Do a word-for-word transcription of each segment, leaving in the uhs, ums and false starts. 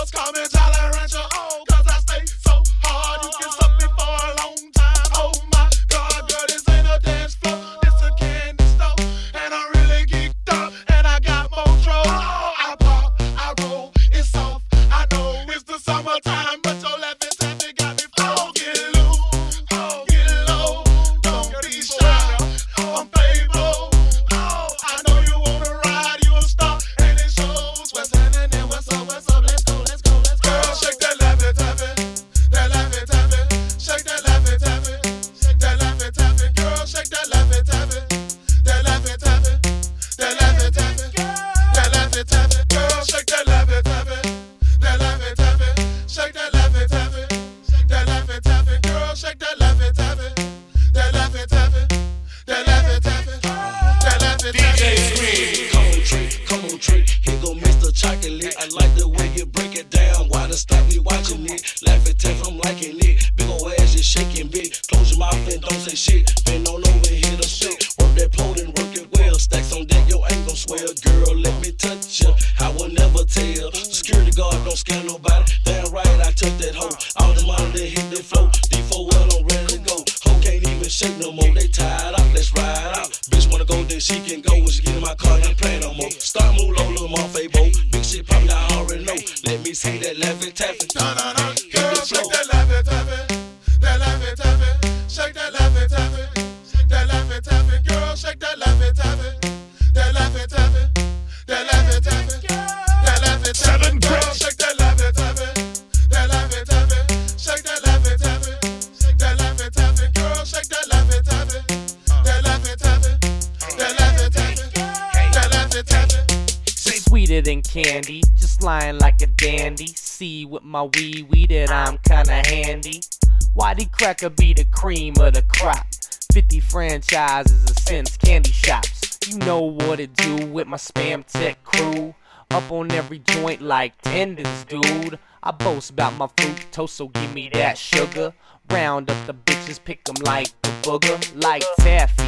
Just call me Jolly Rancher, oh, cause I stay so hard. You can suck me for a long time. Oh my God, girl, this ain't a dance floor. This a candy store. And I'm really geeked up. And I got Motro. Oh, I pop, I roll, it's soft. I know it's the summertime, but your laughing taffy got me flow. Get loose, oh, get low. Don't be shy, I'm Fable. Oh, I know you wanna ride, you a star. And it shows what's happening, what's up, what's up. Let's go, let's go, let's go. Girl, shake that laughing taffy, that laughing taffy. Shake that laughing taffy, shake that laughing taffy. Girl, shake that laughing taffy, that laughing taffy, that laughing taffy, that laughing taffy. Girl, shake that laughing taffy, that laughing taffy. Shake that laughing taffy, that laughing taffy. Girl, shake that laughing taffy, that laughing taffy, that laughing taffy, that laughing taffy. D J Scream, come on Trey, come on Trey. Here go Mister Chocolate. I like the way you break it down. Why to stop me watching it? Laugh at taff, I'm liking it. Big ol' ass, you shaking big. Close your mouth and don't say shit. Bend on over, hit a shit. Work that pole and work it well. Stacks on deck, your ain't gon' swell. Girl, let me touch ya. I will never tell. Security guard don't scare nobody. Damn right, I took that hoe. All the money that hit the flow. D four well, I'm ready to go. Hoe can't even shake no more. They tired out, let's ride out. Bitch wanna go, then she can go. When she get in my car, ain't playing no more. Start move low, little more Fable. Big shit poppin', I already know. Let me see that laughing taffy. No, no, no. Girl, shake that laughing taffy, that laughing taffy. Shake that laughing taffy, shake that laughing taffy. Girl, shake that laughing taffy, that laughing taffy, that laughing taffy, that laughing taffy. Girl, shake that laughing taffy, that laughing taffy. Shake that laughing taffy, shake that laughing taffy. Girl, shake that laughing taffy, that laughing taffy, that laughing taffy, that laughing taffy. Sweeter than candy, just lying like a dandy. See with my wee wee that I'm kinda handy. Whitey Cracker be the cream of the crop. fifty franchises and cents candy shops. You know what it do with my spam tech crew. Up on every joint like tendons, dude. I boast about my fructose, so give me that sugar. Round up the bitches, pick them like the booger. Like taffy,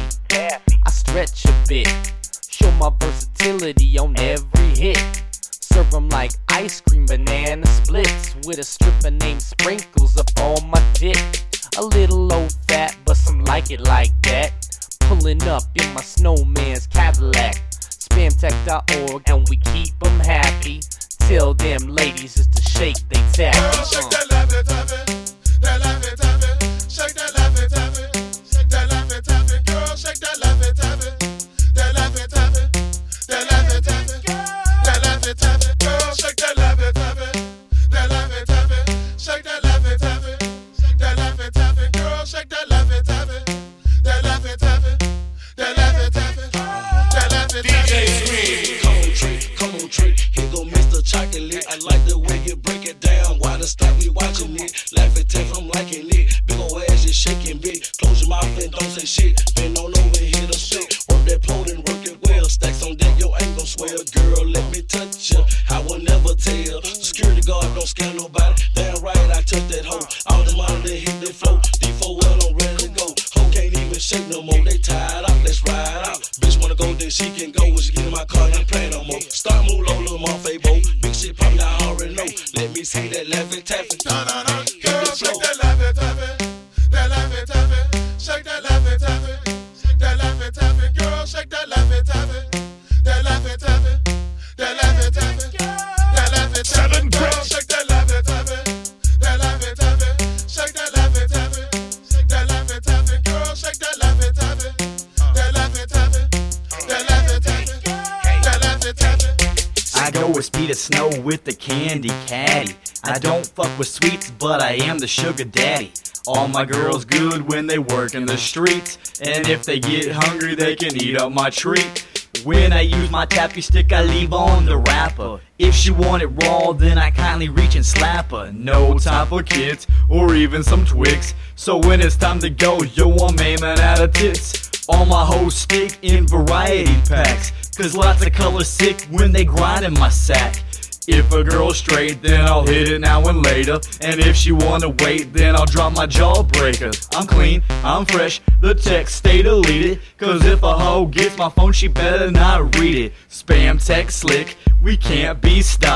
I stretch a bit. Show my versatility on every hit. Serve them like ice cream banana splits with a stripper named Sprinkles up on my dick. A little low fat, but some like it like that. Pulling up in my snowman's Cadillac. Spamtech dot org and we keep them happy. Tell them ladies just to shake they taffy. Girl, shake that laughing taffy, that laughing taffy. Shake that laughing taffy, shake that laughing taffy. Girl, shake that laughing taffy, that laughing taffy, that laughing taffy, that laughing taffy. Girl, shake that laughing taffy, that laughing taffy. Shake that laughing taffy, that laughing taffy. Girl, shake that laughing taffy, that laughing taffy, that laughing taffy, that laughing taffy. D J Scream, come on Trey, come on Trey. Here go Mister Chocolate. I like the way you break it down. Why to stop me watching it? Laugh at taff, I'm liking it. Big ol' ass, you shaking big. Close your mouth and don't say shit. Bend on over, hit a shit. Work that pole and work it well. Stacks on deck, your ain't gon' swell. Girl, let me touch ya. I will never tell. Security guard don't scare nobody. Damn right, I took that hoe. All the money that hit the flow. D four well, I'm ready to go. Hoe can't even shake no more. They tired out, let's ride out. Bitch wanna go, then she can go. When she get in my car, ain't playing no more. Start move low, little more Fable. Big shit poppin', I already know. Let me see that laughing taffy. No, no, no. Girl, shake that laughing taffy, that laughing taffy. Shake that laughing taffy, shake that laughing taffy. Girl, shake that laughing taffy, that laughing taffy, that laughing taffy, that laughing taffy. Girl, shake that laughing taffy, that laughing taffy. Shake that laughing taffy, shake that laughing taffy. Girl, shake that laughing taffy, that laughing taffy, that laughing taffy, that laughing taffy. I go with speed of snow with the candy caddy. I don't fuck with sweets, but I am the sugar daddy. All my girls good when they work in the streets, and if they get hungry they can eat up my treat. When I use my taffy stick I leave on the wrapper. If she want it raw then I kindly reach and slap her. No time for kids or even some Twix. So when it's time to go, yo, I'm aiming at her tits. All my hoes stick in variety packs, cause lots of colors sick when they grind in my sack. If a girl's straight, then I'll hit it now and later. And if she wanna wait, then I'll drop my jawbreaker. I'm clean, I'm fresh, the text stay deleted. Cause if a hoe gets my phone, she better not read it. Spam text slick, we can't be stopped.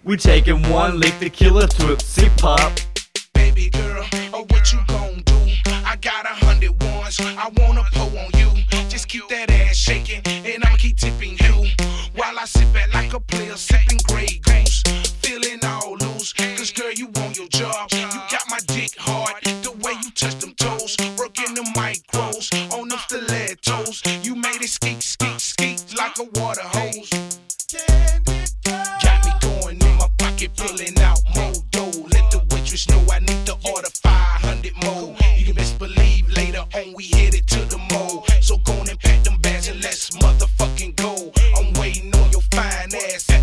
We taking one lick to kill a Tootsie Pop. Baby girl, oh what you gon' do? I got a hundred ones, I wanna pull on you. Just keep that ass shaking, and I'ma keep tipping you. While I sit back like a player, sipping Grey Goose. Feeling all loose, cause girl you on your job. You got my dick hard, the way you touch them toes. Working the micros, on them stilettos. You made it skeet, skeet, skeet like a water hose. Got me going in my pocket, pulling out more dough. Let the waitress know I need to order five hundred more. You can best believe later on we headed to the mall. So go on and pack them bags and let's motherfucking go. I'm waiting on your fine ass.